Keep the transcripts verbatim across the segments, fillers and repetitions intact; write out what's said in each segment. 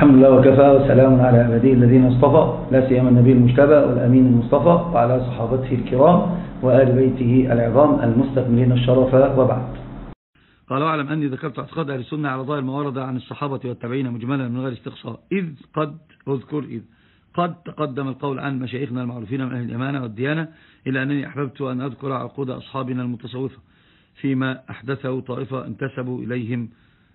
الحمد لله وكفى، وسلام على عباده الذين اصطفى، لا سيما النبي المجتبى والأمين المصطفى وعلى صحابته الكرام وآل بيته العظام المستكملين الشرف، وبعد. قال: واعلم أني ذكرت اعتقاد أهل السنة على ظاهر ما ورد عن الصحابة والتابعين مجملا من غير استقصاء، إذ قد أذكر إذ قد تقدم القول عن مشايخنا المعروفين من أهل الإمانة والديانة، إلا أنني أحببت أن أذكر عقود أصحابنا المتصوفة فيما أحدثه طائفة انتسبوا إليهم.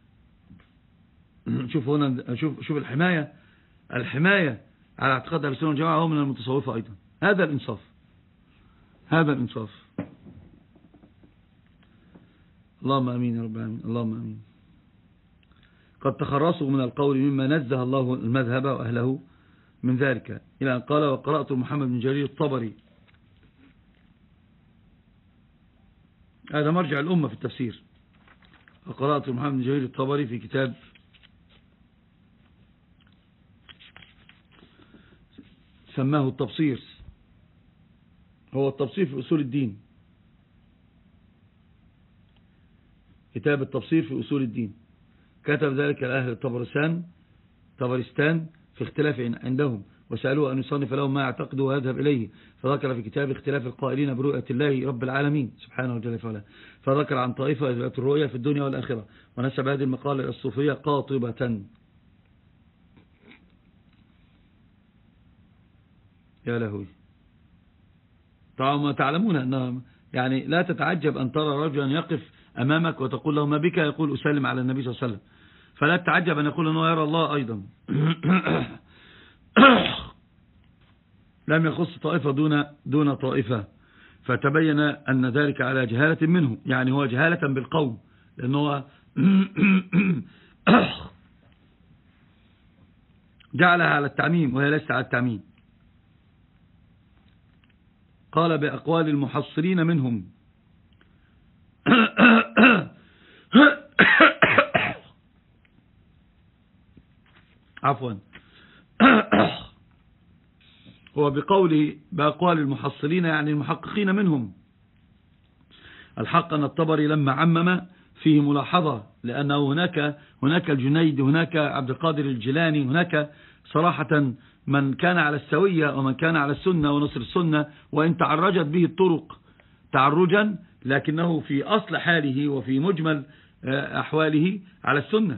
شوف هنا، شوف شوف الحماية الحماية على اعتقاد أهل السنة والجماعة هو من المتصوفة أيضا. هذا الإنصاف، هذا الإنصاف. اللهم أمين يا رب العالمين، اللهم أمين. قد تخرصوا من القول مما نزه الله المذهب وأهله من ذلك، إلى أن قال: وقرأت محمد بن جرير الطبري. هذا مرجع الأمة في التفسير. وقرأت محمد بن جرير الطبري في كتاب سماه التبصير، هو التبصير في أصول الدين، كتاب التبصير في أصول الدين. كتب ذلك الأهل الطبرستان طبرستان في اختلاف عندهم، وسألوه أن يصنف لهم ما يعتقد ويذهب إليه، فذكر في كتاب اختلاف القائلين برؤية الله رب العالمين سبحانه وجل وعلا، فذكر عن طائفة إثبات الرؤية في الدنيا والآخرة، ونسب هذه المقالة إلى الصوفية قاطبة. يا لهوي. طبعا تعلمون أنه يعني لا تتعجب أن ترى رجلا يقف أمامك وتقول له: ما بك؟ يقول: أسلم على النبي صلى الله عليه وسلم. فلا تتعجب أن يقول أنه يرى الله أيضا. لم يخص طائفة دون دون طائفة، فتبين أن ذلك على جهالة منه، يعني هو جهالة بالقوم، لأنه جعلها على التعميم وهي ليست على التعميم. قال: بأقوال المحصلين منهم. عفوا. هو بقوله بأقوال المحصلين يعني المحققين منهم. الحق أن الطبري لما عمم فيه ملاحظة، لأنه هناك هناك الجنيد، هناك عبد القادر الجيلاني، هناك صراحة من كان على السوية ومن كان على السنة ونصر السنة، وإن تعرجت به الطرق تعرجا، لكنه في أصل حاله وفي مجمل أحواله على السنة.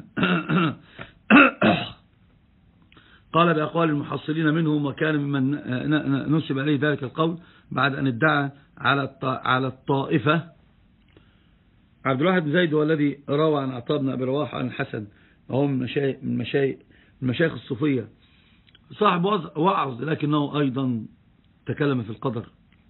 قال: بأقوال المحصلين منهم، وكان ممن نسب عليه ذلك القول بعد أن ادعى على على الطائفة. عبد الواحد بن زيد هو الذي روى عن عطاء بن أبي رواحة عن الحسن، وهو من مشايخ من مشايخ من مشايخ الصوفية، صاحب وعظ، لكنه أيضا تكلم في القدر.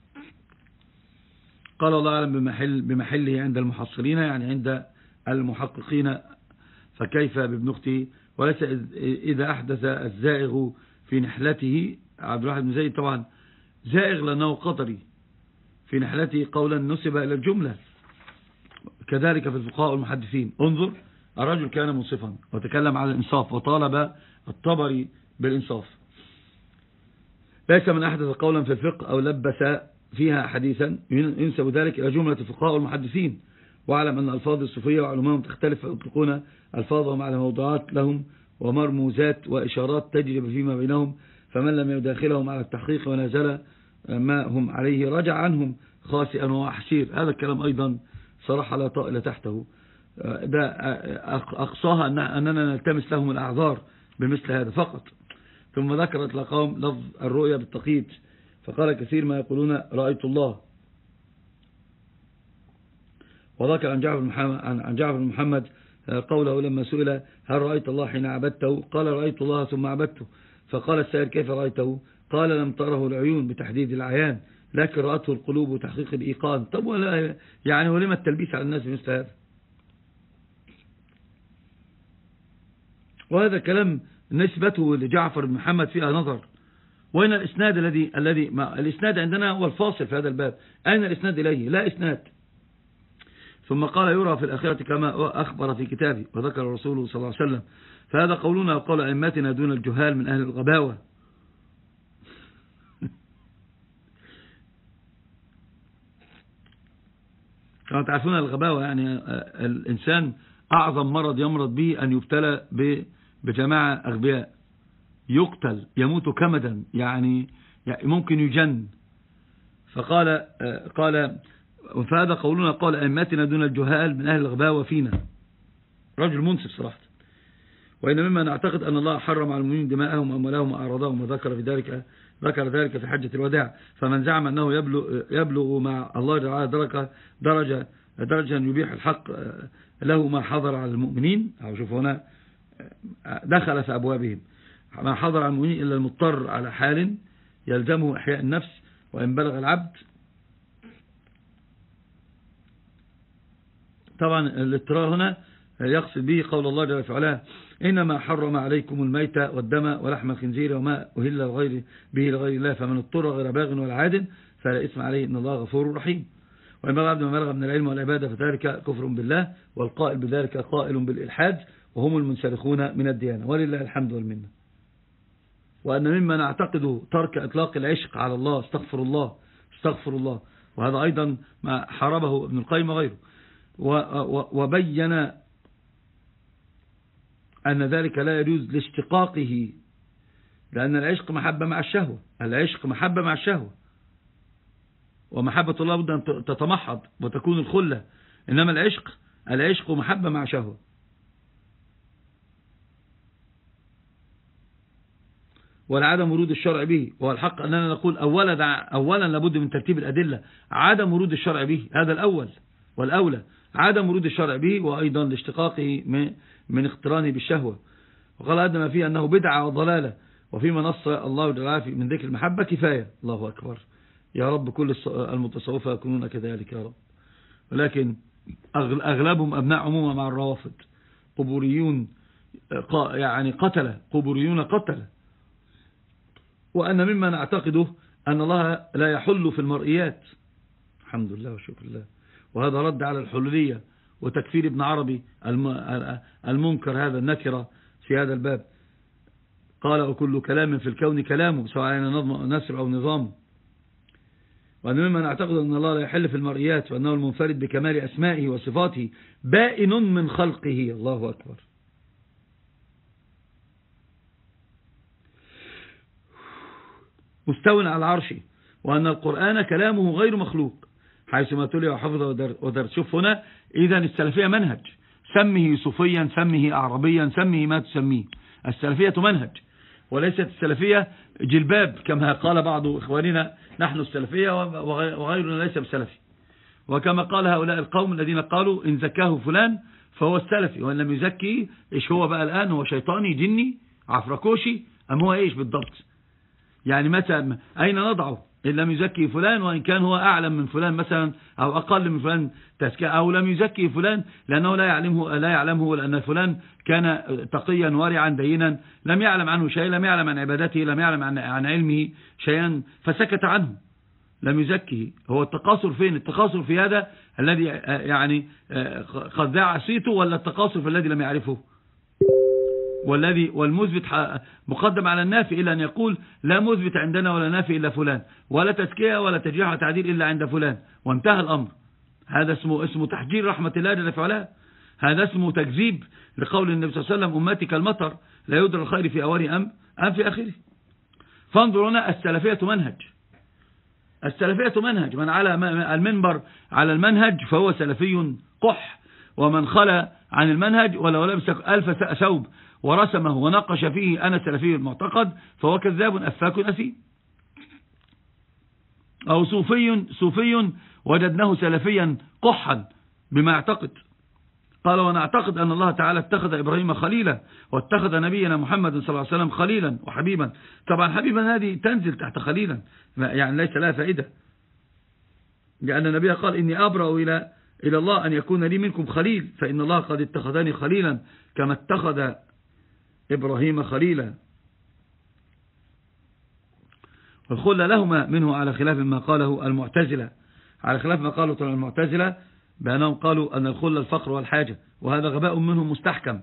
قال: الله أعلم بمحل بمحله عند المحصلين، يعني عند المحققين، فكيف بابن أختي؟ وليس إذا أحدث الزائغ في نحلته. عبد الواحد بن زيد طبعا زائغ لأنه قدري في نحلته، قولا نسب إلى الجملة. كذلك في الفقهاء والمحدثين. انظر، الرجل كان منصفا وتكلم على الإنصاف، وطالب الطبري بالإنصاف. ليس من أحدث قولا في الفقه أو لبس فيها حديثا ينسب ذلك إلى جملة الفقهاء والمحدثين. واعلم أن ألفاظ الصوفية وعلمائهم تختلف، فيطلقون ألفاظهم على موضوعات لهم ومرموزات وإشارات تجرب فيما بينهم، فمن لم يداخلهم على التحقيق ونزل ما هم عليه رجع عنهم خاسئا وحسير. هذا الكلام أيضا صراحة لا طائل تحته. ده أقصاها أننا نلتمس لهم الأعذار بمثل هذا فقط. ثم ذكر إطلاقهم لفظ الرؤية بالتقييد، فقال: كثير ما يقولون رأيت الله. وذكر عن جعفر عن جعفر بن محمد قوله لما سئل: هل رأيت الله حين عبدته؟ قال: رأيت الله ثم عبدته. فقال السائل: كيف رأيته؟ قال: لم تره العيون بتحديد العيان، لكن رأته القلوب وتحقيق الإيقان. طب ولا يعني ولما التلبيس على الناس مثل هذا؟ وهذا كلام نسبته لجعفر بن محمد فيها نظر. وين الإسناد الذي الذي الإسناد عندنا هو الفاصل في هذا الباب. أين الإسناد إليه؟ لا إسناد. ثم قال: يرى في الآخرة كما أخبر في كتابه، وذكر رسوله صلى الله عليه وسلم. فهذا قولنا وقول أئمتنا دون الجهال من أهل الغباوة. كما تعرفون الغباوة يعني الإنسان أعظم مرض يمرض به أن يبتلى بجماعة أغبياء. يقتل يموت كمدا، يعني ممكن يجن. فقال قال فهذا قولنا قال أئمتنا دون الجهال من أهل الغباوة فينا. رجل منصف صراحة. وإن مما نعتقد أن الله حرم على المؤمنين دماءهم وأموالهم وأعراضهم، وذكر في ذلك ذكر ذلك في حجة الوداع. فمن زعم أنه يبلغ, يبلغ مع الله تعالى درجة درجة درجة يبيح الحق له ما حضر على المؤمنين، أو شوف هنا دخل في أبوابهم ما حضر على المؤمنين إلا المضطر على حال يلزمه إحياء النفس. وإن بلغ العبد، طبعا الاضطرار هنا يقصد به قول الله جل وعلا إنما حرم عليكم الميت والدم ولحم الخنزير وما أهل الغير به لغير الله، فمن اضطر غير باغ ولا عاد فلا إثم عليه إن الله غفور رحيم. وإن بلغ العبد ما بلغ من العلم والعبادة فذلك كفر بالله، والقائل بذلك قائل بالإلحاد، وهم المنسلخون من الديانة، ولله الحمد والمنة. وأن مما نعتقد ترك إطلاق العشق على الله، استغفر الله استغفر الله، وهذا أيضا ما حاربه ابن القيم وغيره، وبين أن ذلك لا يجوز لاشتقاقه، لأن العشق محبة مع الشهوة، العشق محبة مع الشهوة، ومحبة الله بد أن تتمحض وتكون الخلة، إنما العشق العشق محبة مع شهوة. والعدم ورود الشرع به، والحق أننا نقول أولا أولا لابد من ترتيب الأدلة، عدم ورود الشرع به هذا الأول والأولى، عدم ورود الشرع به، وأيضا لاشتقاقه من اقترانه بالشهوة. وقال هذا ما فيه أنه بدعة وضلالة، وفيما نص الله تعالى من ذكر المحبة كفاية. الله أكبر، يا رب كل المتصوفة يكونون كذلك يا رب. ولكن أغلبهم أبناء عموما مع الروافض، قبوريون يعني قتلة، قبوريون قتلة. وأن مما نعتقده أن الله لا يحل في المرئيات، الحمد لله وشكر الله، وهذا رد على الحلولية وتكفير ابن عربي المنكر هذا النكرة في هذا الباب. قال وكل كلام في الكون كلامه سواء كان نظم نسر أو نظامه. وأن مما نعتقد أن الله لا يحل في المرئيات، وأنه المنفرد بكمال أسمائه وصفاته بائن من خلقه. الله أكبر. مستو على العرش، وأن القرآن كلامه غير مخلوق حيث ما تلي وحفظ ودرس. شوف هنا إذن السلفية منهج، سمه صوفيا سمه أعربيا سمه ما تسميه، السلفية منهج وليست السلفية جلباب كما قال بعض إخواننا نحن السلفية وغيرنا ليس بسلفي. وكما قال هؤلاء القوم الذين قالوا إن زكاه فلان فهو السلفي، وإن لم يزكي إيش هو بقى الآن؟ هو شيطاني جني عفركوشي أم هو إيش بالضبط؟ يعني متى أين نضعه؟ إن لم يزكي فلان، وإن كان هو أعلم من فلان مثلا أو أقل من فلان تزكية، أو لم يزكي فلان لأنه لا يعلمه لا يعلمه لأن فلان كان تقيا ورعا دينا، لم يعلم عنه شيء، لم يعلم عن عبادته، لم يعلم عن عن علمه شيئا فسكت عنه لم يزكيه. هو التقاصر فين؟ التقاصر في هذا الذي يعني قد ذاع صيته، ولا التقاصر في الذي لم يعرفه؟ والذي والمثبت مقدم على النافي، إلا أن يقول لا مثبت عندنا ولا نافي إلا فلان، ولا تزكية ولا تجريح وتعديل إلا عند فلان، وانتهى الأمر. هذا اسمه اسمه تحجير رحمة الله جل وعلا، هذا اسمه تكذيب لقول النبي صلى الله عليه وسلم أمتي كالمطر لا يدرى الخير في أوله أم أم في آخره. فانظروا هنا السلفية منهج، السلفية منهج، من على المنبر على المنهج فهو سلفي قح، ومن خلى عن المنهج ولو لبس ألف ثوب ورسمه ونقش فيه أنا سلفي المعتقد فهو كذاب أفاك أثيم. أو صوفي صوفي وجدناه سلفيا قحا بما يعتقد. قال ونعتقد أن الله تعالى اتخذ إبراهيم خليلا، واتخذ نبينا محمد صلى الله عليه وسلم خليلا وحبيبا. طبعا حبيبا هذه تنزل تحت خليلا، يعني ليس لها فائدة، لأن النبي قال إني أبرأ إلى إلى الله أن يكون لي منكم خليل، فإن الله قد اتخذني خليلا كما اتخذ إبراهيم خليلا. والخلة لهما منه على خلاف ما قاله المعتزلة، على خلاف ما قاله المعتزلة بأنهم قالوا أن الخلة الفقر والحاجة، وهذا غباء منهم مستحكم.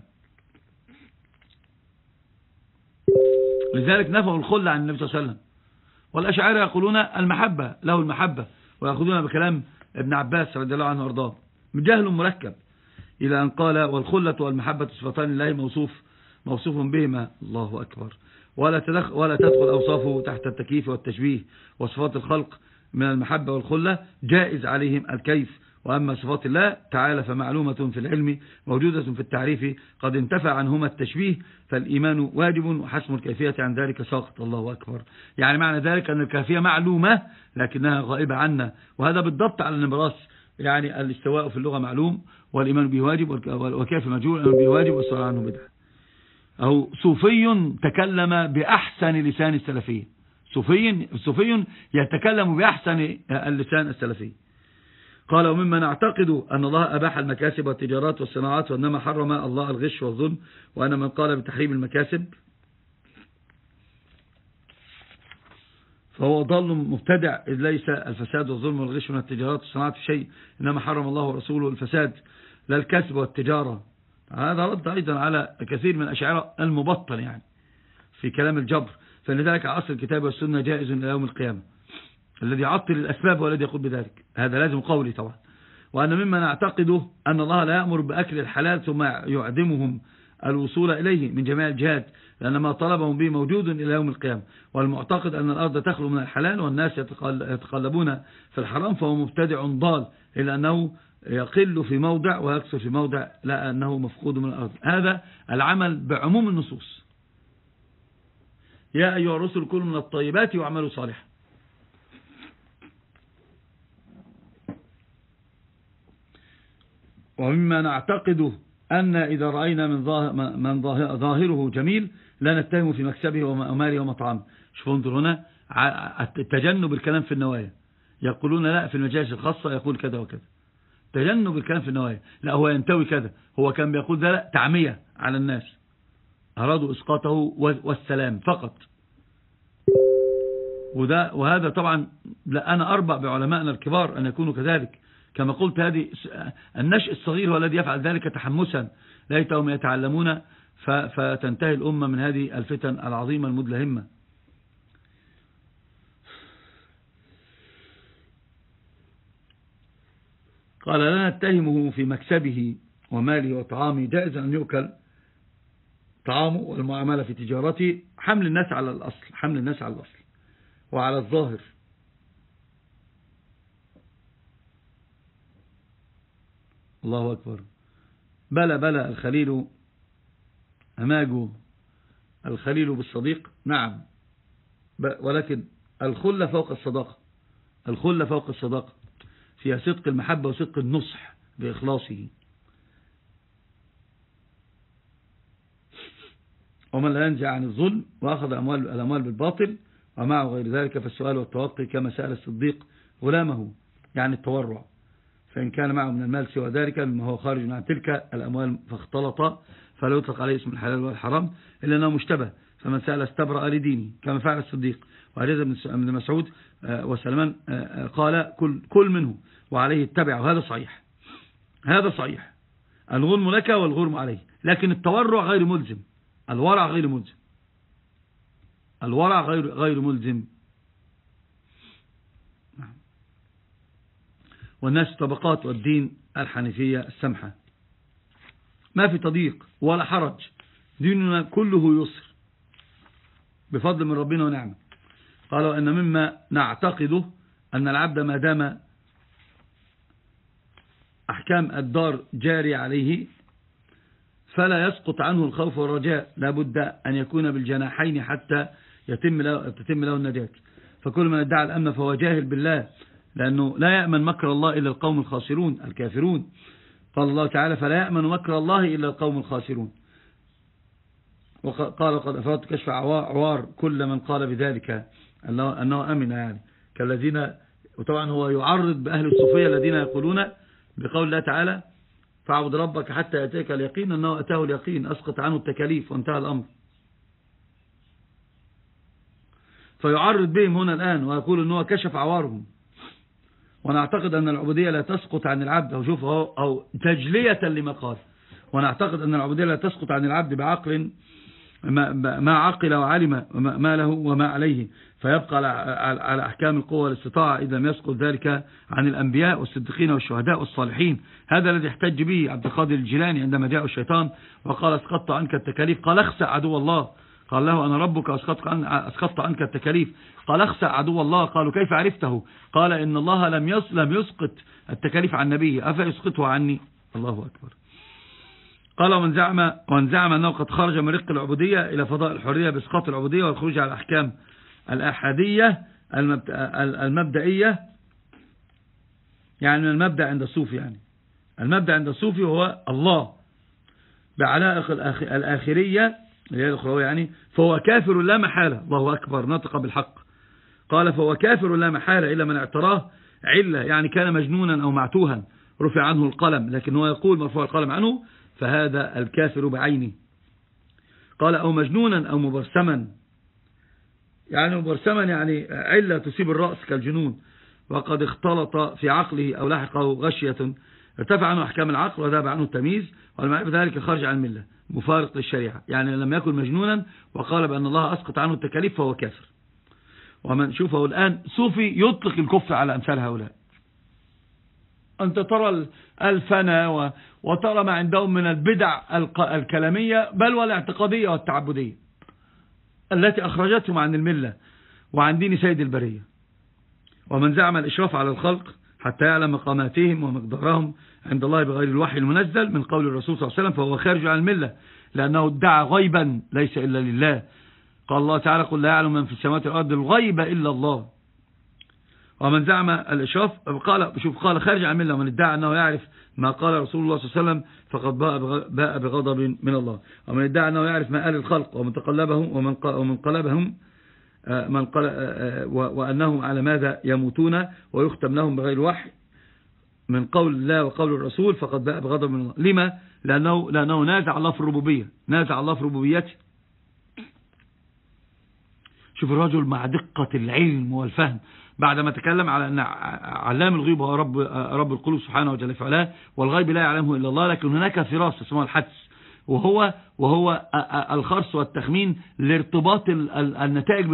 لذلك نفوا الخلة عن النبي صلى الله عليه وسلم. والأشاعرة يقولون المحبة له المحبة، ويأخذون بكلام ابن عباس رضي الله عنه وارضاه، جهل مركب، إلى أن قال والخلة والمحبة صفتان لله موصوف موصوف بهما. الله أكبر. ولا تدخل ولا تدخل أوصافه تحت التكييف والتشبيه. وصفات الخلق من المحبة والخلة جائز عليهم الكيف، وأما صفات الله تعالى فمعلومة في العلم موجودة في التعريف قد انتفى عنهما التشبيه، فالإيمان واجب وحسم الكيفية عن ذلك ساقط. الله أكبر. يعني معنى ذلك أن الكيفية معلومة لكنها غائبة عنا، وهذا بالضبط على النبراس. يعني الاستواء في اللغة معلوم والإيمان به واجب وكيف مجهول، الإيمان به واجب والسؤال عنه بدعة. أو صوفي تكلم بأحسن لسان السلفي، صوفي صوفي يتكلم بأحسن اللسان السلفي. قال ومما نعتقد أن الله أباح المكاسب والتجارات والصناعات، وإنما حرم الله الغش والظلم، وأن من قال بتحريم المكاسب فهو ضال مبتدع، إذ ليس الفساد والظلم والغش من التجارات والصناعات شيء، إنما حرم الله ورسوله الفساد لا الكسب والتجارة. هذا رد أيضا على كثير من الأشاعرة المبطل يعني في كلام الجبر. فلذلك عصر الكتاب والسنة جائز إلى يوم القيامة. الذي يعطل الأسباب والذي يقول بذلك هذا لازم قولي طبعا. وأن مما نعتقده أن الله لا يأمر بأكل الحلال ثم يعدمهم الوصول إليه من جميع الجهات، لأن ما طلبهم به موجود إلى يوم القيامة. والمعتقد أن الأرض تخلو من الحلال والناس يتقلبون في الحرام فهو مبتدع ضال، إلا أنه يقل في موضع ويكثر في موضع، لا أنه مفقود من الأرض. هذا العمل بعموم النصوص. يا أيها الرسل كلوا من الطيبات واعملوا صالحا. ومما نعتقده أن إذا رأينا من, ظاهر من ظاهره جميل لا نتهم في مكسبه وماله ومطعمه. شوفوا انظروا هنا التجنب الكلام في النوايا. يقولون لا في المجالس الخاصة يقول كذا وكذا، تجنب الكلام في النوايا. لا هو ينتوي كذا، هو كان بيقول ذا لا تعمية على الناس، أرادوا إسقاطه والسلام فقط. وده وهذا طبعا لا أنا أربع بعلمائنا الكبار أن يكونوا كذلك. كما قلت هذه النشء الصغير هو الذي يفعل ذلك تحمسا، ليتهم يتعلمون فتنتهي الأمة من هذه الفتن العظيمة المدلهمة. قال لا نتهمه في مكسبه وماله وطعامه، جائز أن يؤكل طعامه والمعاملة في تجارته، حمل الناس على الأصل، حمل الناس على الأصل وعلى الظاهر. الله أكبر. بلى بلى الخليل أماجه الخليل بالصديق، نعم، ولكن الخلة فوق الصداقة، الخلة فوق الصداقة فيها صدق المحبة وصدق النصح بإخلاصه. ومن لا ينزع عن الظلم وأخذ أموال الأموال بالباطل ومعه غير ذلك فالسؤال والتوقي كما سأل الصديق غلامه، يعني التورع، فإن كان معه من المال سوى ذلك مما هو خارج عن تلك الأموال فاختلط فلا يطلق عليه اسم الحلال والحرام إلا أنه مشتبه، فمن سأل استبرأ لدينه كما فعل الصديق. وعجز بن مسعود وسلمان قال كل, كل منه وعليه اتبع، وهذا صحيح، هذا صحيح. الغنم لك والغرم عليه، لكن التورع غير ملزم، الورع غير ملزم، الورع غير غير ملزم. والناس طبقات، والدين الحنيفية السمحة، ما في تضييق ولا حرج، ديننا كله يسر بفضل من ربنا ونعمه. قالوا أن مما نعتقده أن العبد ما دام أحكام الدار جاري عليه فلا يسقط عنه الخوف والرجاء، لابد أن يكون بالجناحين حتى يتم له, تتم له النجاة. فكل من ادعى الأمن فهو جاهل بالله، لأنه لا يأمن مكر الله إلا القوم الخاسرون الكافرون. قال الله تعالى فلا يأمن مكر الله إلا القوم الخاسرون. وقال قد أفرادت كشف عوار كل من قال بذلك أنه أمن، يعني كالذين، وطبعا هو يعرض بأهل الصوفية الذين يقولون بقول الله تعالى فاعبد ربك حتى يأتيك اليقين، أنه أتاه اليقين أسقط عنه التكاليف وانتهى الأمر. فيعرض بهم هنا الآن ويقول أنه كشف عوارهم. ونعتقد أن العبودية لا تسقط عن العبد، أو شوف أو, أو تجلية لما قال، ونعتقد أن العبودية لا تسقط عن العبد بعقل ما, ما عقل وعلم ما له وما عليه، فيبقى على أحكام القوة والاستطاعة إذا لم يسقط ذلك عن الأنبياء والصديقين والشهداء والصالحين. هذا الذي احتج به عبد القادر الجيلاني عندما جاء الشيطان وقال اسقطت عنك التكاليف، قال اخسأ عدو الله، قال له أنا ربك أسقطت عنك التكاليف. قال اخسأ عدو الله. قالوا كيف عرفته؟ قال إن الله لم لم يسقط التكاليف عن نبيه أفيسقطه عني؟ الله أكبر. قال ومن زعم ومن زعم أنه قد خرج من رق العبودية إلى فضاء الحرية بإسقاط العبودية والخروج على الأحكام الأحادية المبدئية، يعني من المبدأ عند الصوفي، يعني المبدأ عند الصوفي هو الله بعلائق الآخرية اللي هي الأخروية، يعني فهو كافر لا محالة. الله أكبر، نطق بالحق. قال فهو كافر لا محالة إلا من اعتراه علة، يعني كان مجنونا أو معتوها رفع عنه القلم، لكن هو يقول مرفوع القلم عنه، فهذا الكافر بعينه. قال أو مجنونا أو مبرسما، يعني مبرسما يعني علة تصيب الرأس كالجنون، وقد اختلط في عقله أو لحقه غشية ارتفع عنه أحكام العقل وذهب عنه التمييز، والمعنى بذلك خرج عن الملة مفارق للشريعة، يعني لم يكن مجنونا وقال بأن الله أسقط عنه التكاليف فهو كافر. ومن شوفه الآن صوفي يطلق الكفر على أمثال هؤلاء. أنت ترى الفنا وترى ما عندهم من البدع الكلامية بل والاعتقادية والتعبدية التي أخرجتهم عن الملة وعن دين سيد البرية. ومن زعم الإشراف على الخلق حتى يعلم مقاماتهم ومقدارهم عند الله بغير الوحي المنزل من قول الرسول صلى الله عليه وسلم فهو خارج عن الملة، لأنه ادعى غيبا ليس إلا لله. قال الله تعالى قل لا يعلم من في السماوات والأرض الغيب إلا الله. ومن زعم الإشراف قال شوف قال خارج عن الملة، ومن ادعى أنه يعرف ما قال رسول الله صلى الله عليه وسلم فقد باء بغضب من الله. ومن ادعى أنه يعرف ما قال الخلق ومن تقلبهم ومن ومن قلبهم من قال وأنهم على ماذا يموتون ويختم لهم بغير وحي من قول الله وقول الرسول فقد باء بغضب من الله. لما؟ لأنه, لأنه نازع الله في الربوبية، نازع الله في ربوبيته. شوف الرجل مع دقة العلم والفهم بعدما تكلم على أن علام الغيب هو رب, رب القلوب سبحانه وجل فعلا، والغيب لا يعلمه إلا الله، لكن هناك فراسة اسمها الحدس، وهو وهو الخرص والتخمين لارتباط النتائج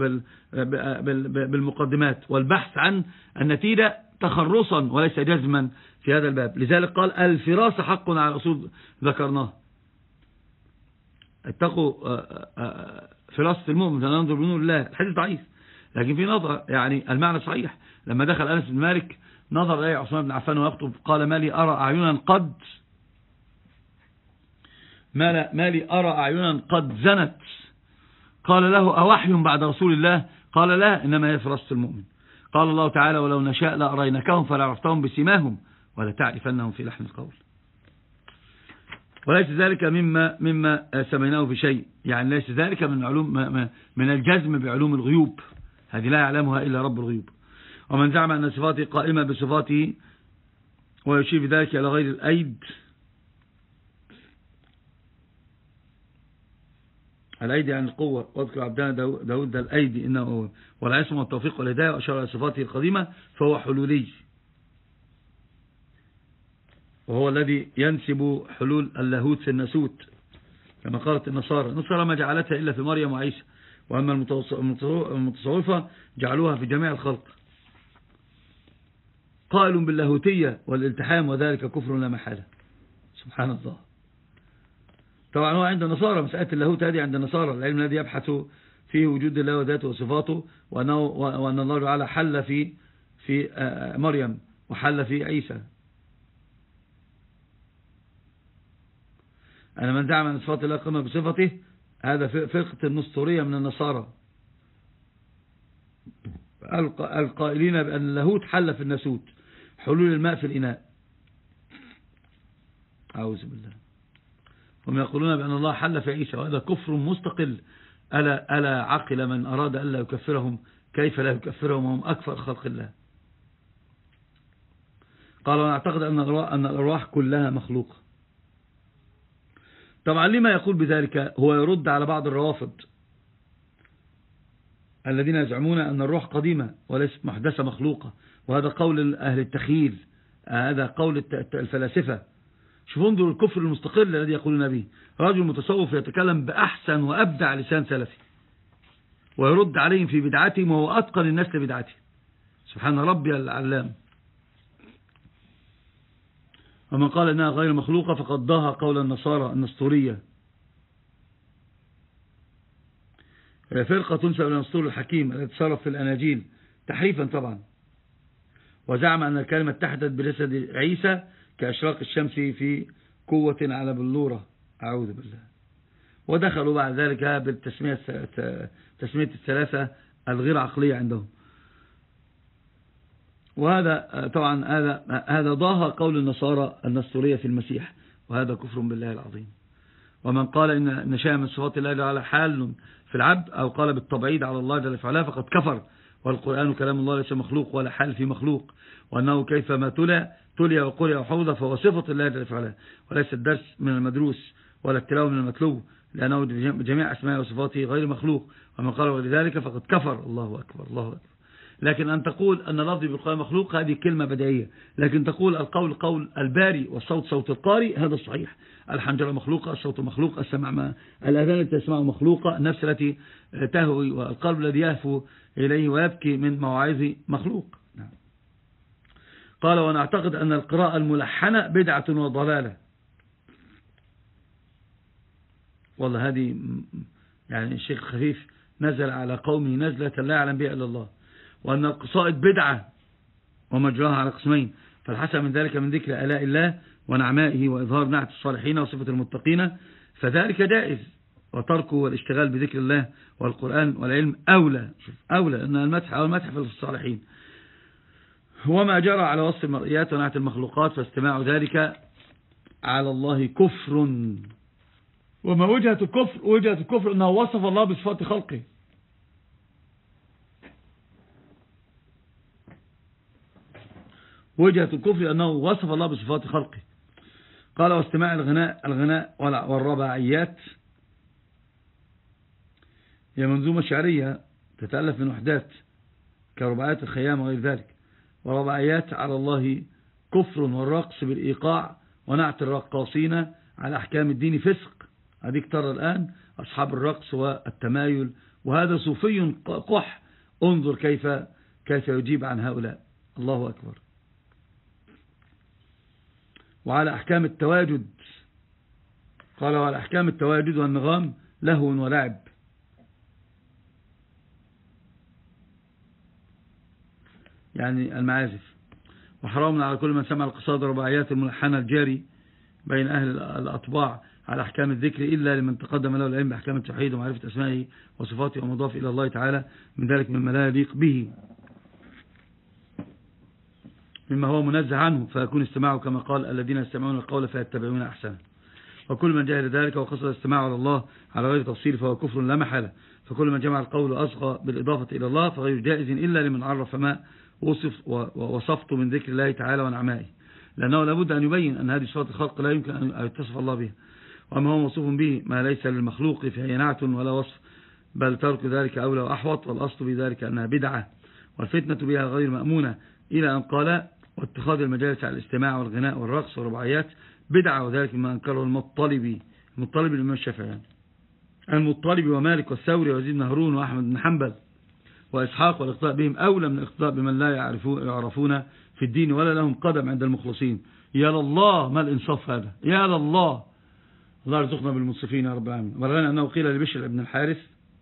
بالمقدمات والبحث عن النتيجة تخرصا وليس جزما في هذا الباب. لذلك قال الفراسة حق على أصول ذكرناه. اتقوا فراسة المؤمن ننظر بنور الله. الحديث ضعيف لكن في نظر، يعني المعنى صحيح. لما دخل أنس بن مالك نظر إليه عثمان بن عفان ويخطب قال ما لي أرى أعينا قد ما لي أرى أعينا قد زنت. قال له أوحي بعد رسول الله؟ قال لا، إنما هي فراسة المؤمن. قال الله تعالى ولو نشاء لأرينكهم فلعرفتهم بسيماهم ولتعرفنهم في لحن القول. وليس ذلك مما مما سميناه بشيء، يعني ليس ذلك من علوم من الجزم بعلوم الغيوب، هذه لا يعلمها إلا رب الغيوب. ومن زعم أن صفاته قائمة بصفاته ويشير بذلك إلى غير الأيد، الأيدي عن القوة، واذكر عبدنا داود ده الأيدي إنه هو والعصم والتوفيق والهداية، وأشار إلى صفاته القديمة فهو حلولي، وهو الذي ينسب حلول اللاهوت في الناسوت كما قالت النصارى. النصارى ما جعلتها إلا في مريم وعيسى، وأما المتصوفة جعلوها في جميع الخلق. قائل باللاهوتية والالتحام وذلك كفر لا محالة. سبحان الله. طبعا هو عند النصارى مسألة اللاهوت هذه عند النصارى العلم الذي يبحث فيه وجود الله وذاته وصفاته، وأنه وأن الله تعالى حل في في مريم وحل في عيسى. أنا من دعم أن صفات الله قمة بصفته هذا فرقة النسطورية من النصارى القائلين بأن اللاهوت حل في الناسوت، حلول الماء في الإناء. أعوذ بالله. هم يقولون بأن الله حل في عيسى، وهذا كفر مستقل. ألا, ألا عقل من أراد ألا يكفرهم كيف لا يكفرهم وهم أكثر خلق الله. قال ونعتقد أن أن الأرواح كلها مخلوقة. طبعا لما يقول بذلك؟ هو يرد على بعض الروافض الذين يزعمون أن الروح قديمة وليست محدثة مخلوقة، وهذا قول أهل التخيل، هذا قول الفلاسفة. شوفوا انظروا الكفر المستقل الذي يقولون به. رجل متصوف يتكلم بأحسن وأبدع لسان سلفي ويرد عليهم في بدعاتهم، وهو أتقن الناس لبدعته. سبحان ربي العلام. ومن قال إنها غير مخلوقة فقد ضاها قول النصارى النسطورية. فرقة تنسب إلى الأسطول الحكيم التي تصرف في الأناجيل تحريفا طبعا، وزعم أن الكلمة اتحدت بجسد عيسى كأشراق الشمس في قوة على بلورة، أعوذ بالله. ودخلوا بعد ذلك بالتسمية تسمية الثلاثة الغير عقلية عندهم. وهذا طبعا هذا هذا ضاهى قول النصارى النسطورية في المسيح، وهذا كفر بالله العظيم. ومن قال إن شيئا من صفات الله تعالى حال في العبد أو قال بالتبعيد على الله جل وعلا فقد كفر، والقرآن كلام الله ليس مخلوق ولا حال في مخلوق، وأنه كيفما تلى تلي وقرئ وحوض فهو صفة الله جل وعلا، وليس الدرس من المدروس ولا التلاوة من المتلو، لأنه جميع أسماء وصفاته غير مخلوق. ومن قال ولذلك فقد كفر. الله أكبر الله أكبر. لكن أن تقول أن لفظي بالقرآن مخلوق هذه كلمة بديهية، لكن تقول القول قول الباري والصوت صوت القارئ هذا الصحيح. الحنجرة مخلوقة، الصوت مخلوق، السمع ما الأذان التي تسمعه مخلوقة، النفس التي تهوي والقلب الذي يهفو إليه ويبكي من مواعظ مخلوق. قال ونعتقد أن القراءة الملحنة بدعة وضلالة. والله هذه يعني الشيخ خفيف نزل على قومه نزلة لا يعلم بها إلا الله. وأن القصائد بدعة ومجراها على قسمين، فالحسن من ذلك من ذكر آلاء الله ونعمائه وإظهار نعت الصالحين وصفة المتقين فذلك جائز، وتركه والاشتغال بذكر الله والقرآن والعلم أولى أولى أن المدح أو المدح في الصالحين. وما جرى على وصف المرئيات ونعت المخلوقات فاستماع ذلك على الله كفر. وما وجهة الكفر؟ وجهة الكفر أنه وصف الله بصفات خلقه. وجهة الكفر أنه وصف الله بصفات خلقه. قال واستماع الغناء الغناء والرباعيات هي منظومة شعرية تتألف من وحدات كرباعيات الخيام وغير ذلك، ورباعيات على الله كفر، والرقص بالإيقاع ونعت الرقاصين على أحكام الدين فسق. هذيك ترى الآن أصحاب الرقص والتمايل، وهذا صوفي قح. انظر كيف كيف يجيب عن هؤلاء. الله أكبر. وعلى أحكام التواجد قال وعلى أحكام التواجد والنغام لهو ولعب. يعني المعازف. وحرام على كل من سمع القصائد والرباعيات الملحنة الجاري بين أهل الأطباع على أحكام الذكر إلا لمن تقدم له العلم بأحكام التوحيد ومعرفة أسمائه وصفاته ومضاف إلى الله تعالى من ذلك مما لا يليق به مما هو منزه عنه، فيكون استماعه كما قال الذين يستمعون القول فيتبعون أحسنه. وكل من جاهل ذلك وقصد الاستماع على الله على غير تفصيل فهو كفر لا محالة. فكل من جمع القول أصغى بالإضافة إلى الله فغير جائز إلا لمن عرف ما وصف ووصفت من ذكر الله تعالى ونعمائه، لأنه لابد أن يبين أن هذه صفات الخلق لا يمكن أن يتصف الله بها، وأما هو موصوف به ما ليس للمخلوق فهي نعت ولا وصف، بل ترك ذلك أولى وأحوط. والأصل بذلك أنها بدعة والفتنة بها غير مأمونة، إلى أن قال واتخاذ المجالس على الاستماع والغناء والرقص والرباعيات بدعة، وذلك مما أنكره المطلبي المطلبي الإمام الشافعي المطلبي ومالك والثوري ويزيد بن هارون وأحمد بن حنبل وإسحاق، والاقتداء بهم أولى من الاقتداء بمن لا يعرفون في الدين ولا لهم قدم عند المخلصين. يا لله ما الإنصاف هذا، يا لله. الله يرزقنا بالمنصفين يا رب العالمين. ورغم أنه قيل لبشر بن الحارث،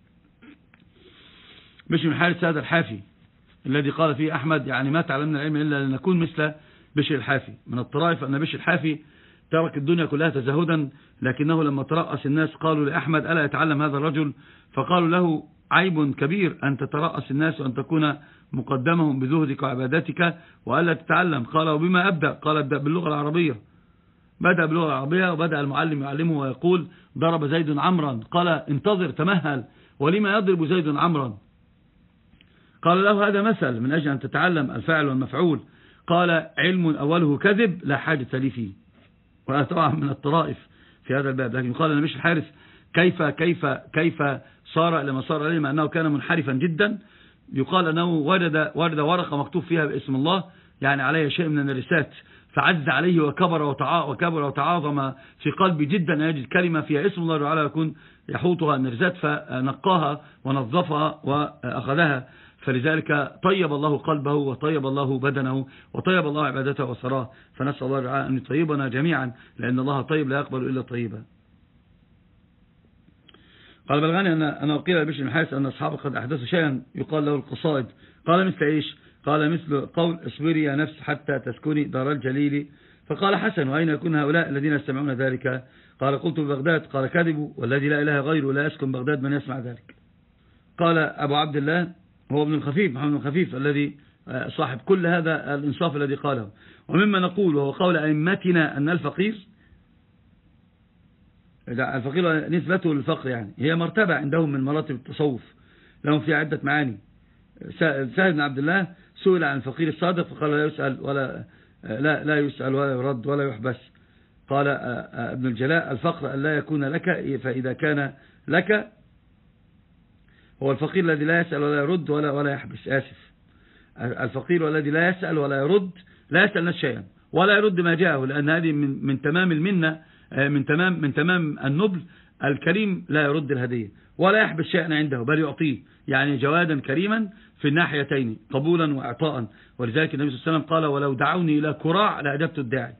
بشر بن الحارث هذا الحافي الذي قال فيه أحمد يعني ما تعلمنا العلم إلا لنكون مثل بشر الحافي. من الطرائف أن بشر الحافي ترك الدنيا كلها تزهدا، لكنه لما ترأس الناس قالوا لأحمد ألا يتعلم هذا الرجل؟ فقالوا له عيب كبير أن تترأس الناس وأن تكون مقدمهم بزهدك وعبادتك وألا تتعلم. قال وبما أبدأ؟ قال أبدأ باللغة العربية. بدأ باللغة العربية وبدأ المعلم يعلمه ويقول ضرب زيد عمرا. قال انتظر تمهل، ولما يضرب زيد عمرا؟ قال له هذا مثل من أجل أن تتعلم الفاعل والمفعول. قال علم أوله كذب لا حاجة لي فيه. وهذا طبعا من الطرائف في هذا الباب. لكن قال النبي الحارث كيف كيف كيف صار لما صار عليه، مع أنه كان منحرفا جدا. يقال أنه وجد ورد ورقة مكتوب فيها باسم الله يعني عليها شيء من النرسات، فعز عليه وكبر وكبر وتعاظم في قلبي جدا أن يجد كلمة فيها اسم الله تعالى يكون يحوطها النرسات، فنقاها ونظفها وأخذها. فلذلك طيب الله قلبه وطيب الله بدنه وطيب الله عبادته وصراه. فنسأل الله تعالى أن يطيبنا جميعا، لأن الله طيب لا يقبل إلا طيبا. قال بلغني أن أنا قيل بشر بن حارث أن أصحابه قد أحدثوا شيئا يقال له القصائد. قال مثل إيش؟ قال مثل قول اصبري يا نفس حتى تسكني دار الجليل. فقال حسن وأين يكون هؤلاء الذين يستمعون ذلك؟ قال قلت ببغداد. قال كذبوا والذي لا إله غيره لا يسكن بغداد من يسمع ذلك. قال أبو عبد الله هو ابن الخفيف محمد بن الخفيف الذي صاحب كل هذا الإنصاف الذي قاله. ومما نقول وهو قول أئمتنا أن الفقير الفقير نسبته للفقر يعني هي مرتبة عندهم من مراتب التصوف لهم في عدة معاني. سهل بن عبد الله سئل عن الفقير الصادق فقال لا يسأل ولا لا لا يسأل ولا يرد ولا يحبس. قال ابن الجلاء الفقر أن لا يكون لك فإذا كان لك هو الفقير الذي لا يسأل ولا يرد ولا ولا يحبس. آسف الفقير الذي لا يسأل ولا يرد لا يسأل الناس شيئا ولا يرد ما جاءه لأن هذه من, من تمام المنة من تمام من تمام النبل. الكريم لا يرد الهدية ولا يحبس شيئا عنده بل يعطيه يعني جوادا كريما في الناحيتين قبولا وإعطاء. ولذلك النبي صلى الله عليه وسلم قال ولو دعوني إلى كراع لأجبت الداعي.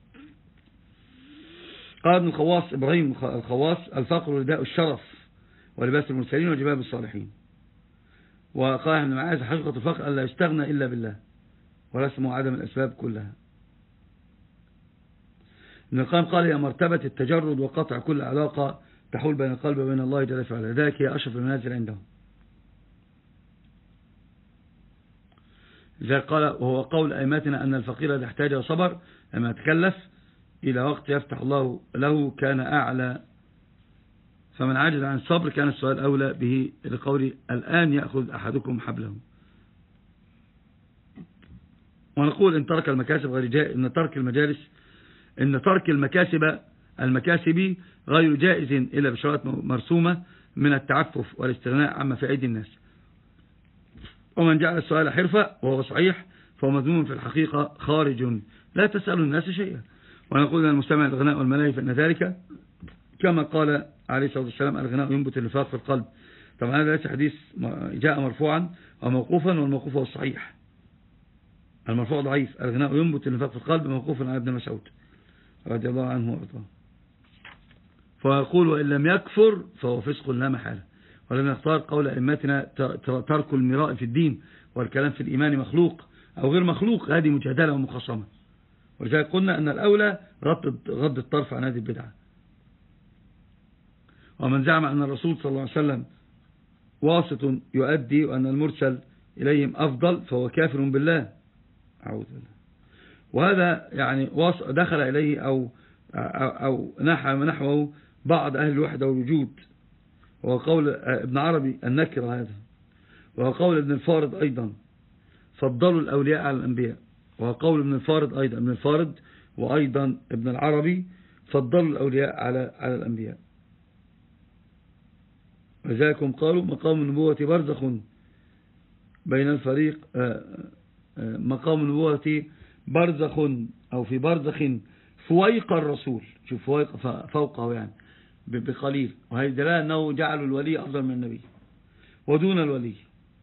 قال ابن الخواص إبراهيم الخواص الفقر رداء الشرف ولباس المرسلين وجباب الصالحين. وقال ابن معاذ حقيقة الفقر ألا يستغنى إلا بالله ولا اسمه عدم الأسباب كلها. ابن القيم قال هي مرتبة التجرد وقطع كل علاقة تحول بين القلب وبين الله جل وعلا ذلك هي أشرف المنازل عندهم. لذلك قال وهو قول أئمتنا أن الفقير إذا احتاج وصبر لما تكلف إلى وقت يفتح الله له كان أعلى فمن عجز عن الصبر كان السؤال أولى به لقول الآن يأخذ أحدكم حبله. ونقول إن ترك المكاسب غير جائز إن ترك المجالس إن ترك المكاسب المكاسب غير جائز إلا بشرائط مرسومة من التعفف والاستغناء عما في أيدي الناس. ومن جعل السؤال حرفة وهو صحيح فهو مذموم في الحقيقة خارج لا تسأل الناس شيئا. ونقول المستمع الغناء والملاهي فإن ذلك كما قال عليه الصلاة والسلام الغناء ينبت النفاق في القلب. طبعا هذا ليس حديث جاء مرفوعا وموقوفا والموقوف هو الصحيح. المرفوع ضعيف. الغناء ينبت النفاق في القلب موقوفا على ابن مسعود رضي الله عنه وارضاه. فيقول وإن لم يكفر فهو فسق لا محالة. ولم يختار قول أئمتنا ترك المراء في الدين والكلام في الإيمان مخلوق أو غير مخلوق هذه مجادلة ومخاصمة. ولذلك قلنا أن الأولى غض الطرف عن هذه البدعة. ومن زعم أن الرسول صلى الله عليه وسلم واسط يؤدي وأن المرسل إليهم أفضل فهو كافر بالله أعوذ بالله. وهذا يعني دخل إليه أو أو نحو نحوه بعض أهل الوحدة والوجود وهو قول ابن عربي النكر هذا وهو قول ابن الفارض أيضا فضلوا الأولياء على الأنبياء وهو قول ابن الفارض أيضا ابن الفارض وأيضا ابن العربي فضلوا الأولياء على على الأنبياء. وذلك قالوا مقام النبوة برزخ بين الفريق مقام النبوة برزخ أو في برزخ فويق الرسول شوف فويق فوقه يعني بقليل. وهي دلالة أنه جعلوا الولي أفضل من النبي ودون الولي.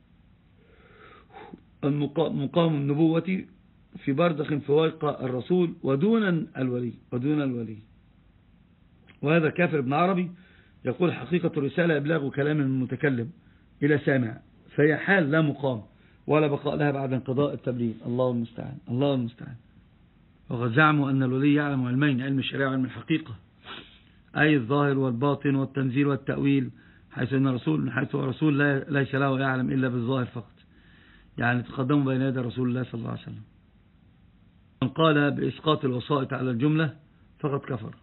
مقام النبوة في برزخ فويق الرسول ودون الولي ودون الولي. وهذا كافر ابن عربي يقول حقيقة الرسالة إبلاغ كلام من المتكلم إلى سامع فهي حال لا مقام ولا بقاء لها بعد انقضاء التبليغ. الله المستعان الله المستعان. وقد زعموا أن الولي يعلم علمين علم الشريعة وعلم الحقيقة أي الظاهر والباطن والتنزيل والتأويل حيث أن الرسول من حيث هو رسول ليس له يعلم إلا بالظاهر فقط يعني تقدموا بين يدي رسول الله صلى الله عليه وسلم. من قال بإسقاط الوسائط على الجملة فقد كفر.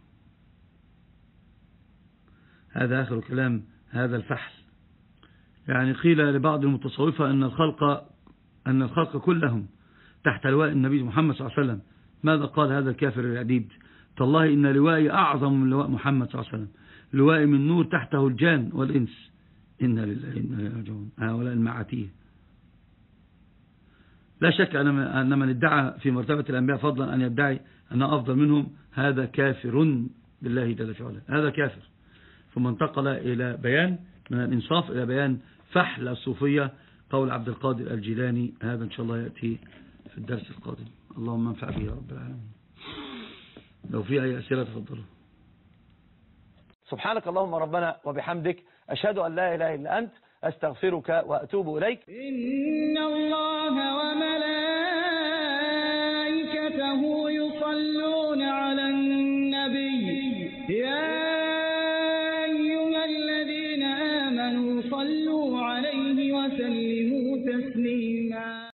هذا آخر كلام هذا الفحل. يعني قيل لبعض المتصوفة أن الخلق أن الخلق كلهم تحت لواء النبي محمد صلى الله عليه وسلم. ماذا قال هذا الكافر العديد؟ تالله إن لوائي أعظم من لواء محمد صلى الله عليه وسلم لوائي من نور تحته الجان والإنس. إنا لله إنا إليه راجعون. هؤلاء المعاتيه. لا شك أن من ادعى في مرتبة الأنبياء فضلا أن يدعي أنه أفضل منهم هذا كافر بالله جل وعلا. هذا كافر. ثم انتقل إلى بيان من الإنصاف إلى بيان فحل الصوفية قول عبد القادر الجيلاني. هذا إن شاء الله يأتي في الدرس القادم. اللهم انفع به يا رب العالمين. لو في أي أسئلة تفضلوا. سبحانك اللهم ربنا وبحمدك أشهد أن لا إله إلا أنت، أستغفرك وأتوب إليك. إن الله وملائكته يصلون على النبي يا أيها الذين آمنوا صلوا عليه وسلموا تسليما.